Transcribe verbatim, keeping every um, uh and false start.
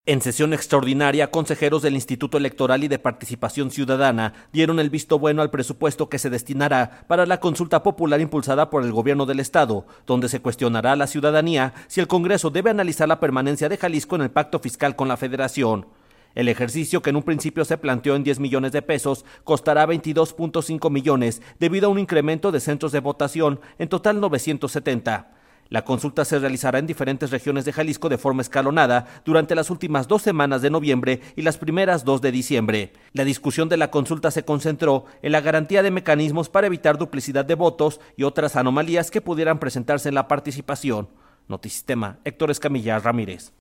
En sesión extraordinaria, consejeros del Instituto Electoral y de Participación Ciudadana dieron el visto bueno al presupuesto que se destinará para la consulta popular impulsada por el gobierno del estado, donde se cuestionará a la ciudadanía si el Congreso debe analizar la permanencia de Jalisco en el pacto fiscal con la Federación. El ejercicio, que en un principio se planteó en diez millones de pesos, costará veintidós punto cinco millones debido a un incremento de centros de votación, en total novecientos setenta. La consulta se realizará en diferentes regiones de Jalisco de forma escalonada durante las últimas dos semanas de noviembre y las primeras dos de diciembre. La discusión de la consulta se concentró en la garantía de mecanismos para evitar duplicidad de votos y otras anomalías que pudieran presentarse en la participación. Notisistema, Héctor Escamilla Ramírez.